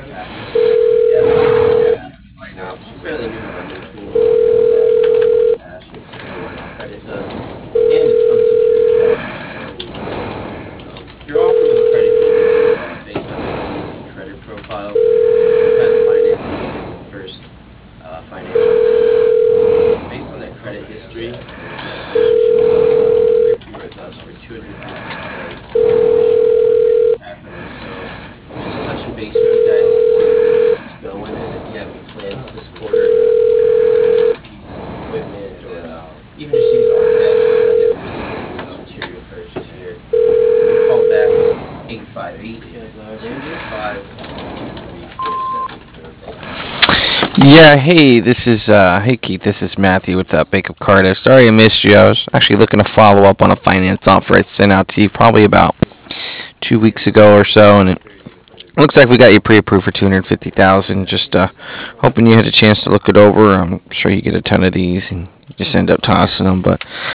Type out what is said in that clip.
She's fairly new to lending pool. She has a credit done, and it's unsecured. So you're offered with a credit union based on your needs and credit profile. Sometimes financing is the first financial step. Based on that credit history, with us for 250K happening. So just touching base with you guys to see where it's going, and if you have any plans this quarter to pieces of equipment or even just use our cash to get this material purchase here. You call back 858-265-2347. Yeah, hey, hey Keith, this is Matthew with Bank of Cardiff. Sorry I missed you. I was actually looking to follow up on a finance offer I sent out to you probably about 2 weeks ago or so, and it looks like we got you pre-approved for 250,000. Just hoping you had a chance to look it over. I'm sure you get a ton of these and you just end up tossing them, but